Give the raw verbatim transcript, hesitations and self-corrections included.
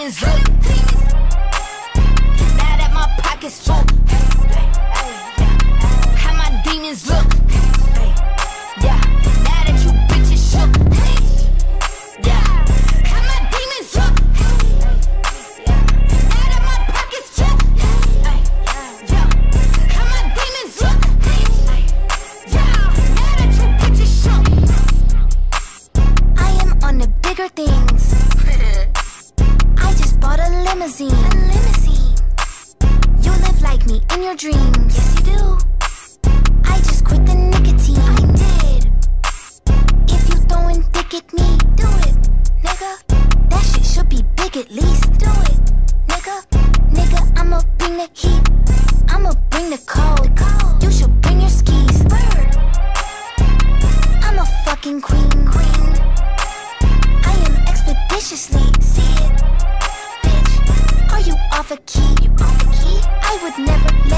demons look. Now that my pocket's full, how my demons look. Yeah, now that you bitches shook. Yeah, how my demons look. Now that my pocket's full, yeah, how my demons look. Yeah, now that you bitches shook. I am on the bigger things. I just bought a limousine. A limousine. You live like me in your dreams. Yes, you do. I just quit the nicotine. I did. If you throwing dick at me, do it, nigga. That shit should be big at least. Do it, nigga. Nigga, I'ma bring the heat. I'ma bring the cold. The cold. You should bring your skis. Bird. I'm a fucking queen. Queen. I am expeditiously. See it, bitch. Are you off a key? You off a key? I would never